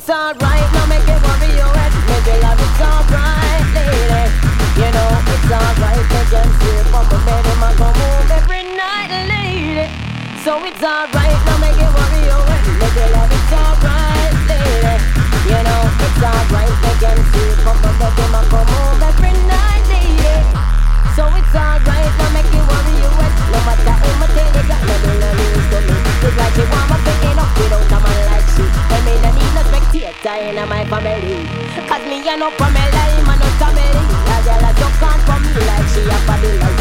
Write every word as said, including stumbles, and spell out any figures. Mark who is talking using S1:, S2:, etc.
S1: it's alright, now make it worry you and make it love, it's alright, lady. You know it's alright, they can sleep on my bed and I go home every night, lady. So it's alright, now make it worry you and make it love, it's alright, lady. You know it's alright, they can sleep on my bed and I go home every night, lady. So it's alright, now make it worry you and no matter who my tell you got nothing to lose to me. It's like she want me to end up without a man like she. Tell me no need no spectator in my family. Cause me a no Pamela, him a no Tameli. A girl a suck on for me like she a body like